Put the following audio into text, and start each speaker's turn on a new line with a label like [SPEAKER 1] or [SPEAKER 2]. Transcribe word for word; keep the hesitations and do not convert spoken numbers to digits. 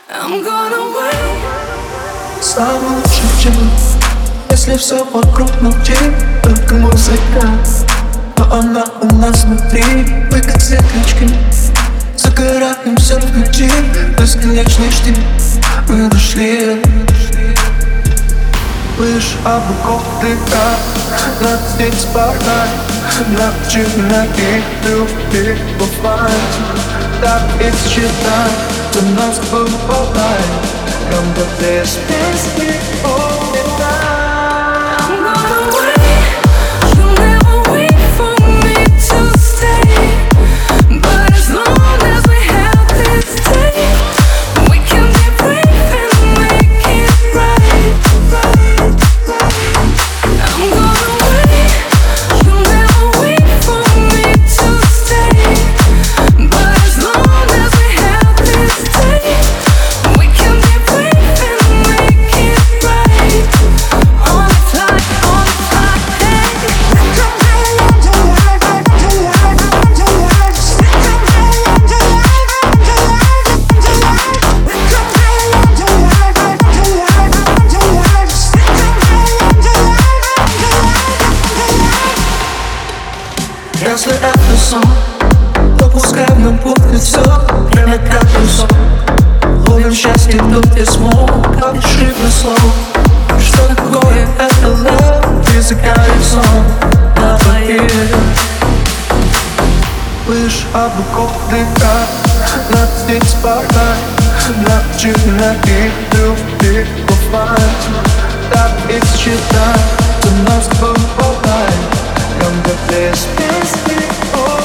[SPEAKER 1] I'm gonna wait.
[SPEAKER 2] Самый лучший день, если все вокруг молчит, только музыка, но она у нас внутри. Мы как светлячки, загораемся в ночи, бесконечный штиль. Мы нашли лишь облаков дыха, над здесь порхай, начинай их любить бывает. Так и считай, ты нас бывает, когда без песни улетай. Если это сон, то пускай в нем будет все. Время как песок, ловим счастье тут где смог. Как шифр слов, что такое это love? Ты горизонт на поверь. Лишь облаков дыха, над здесь порхай, начинай их любить бывает. Так и считай, ты нас бывает, когда без песни.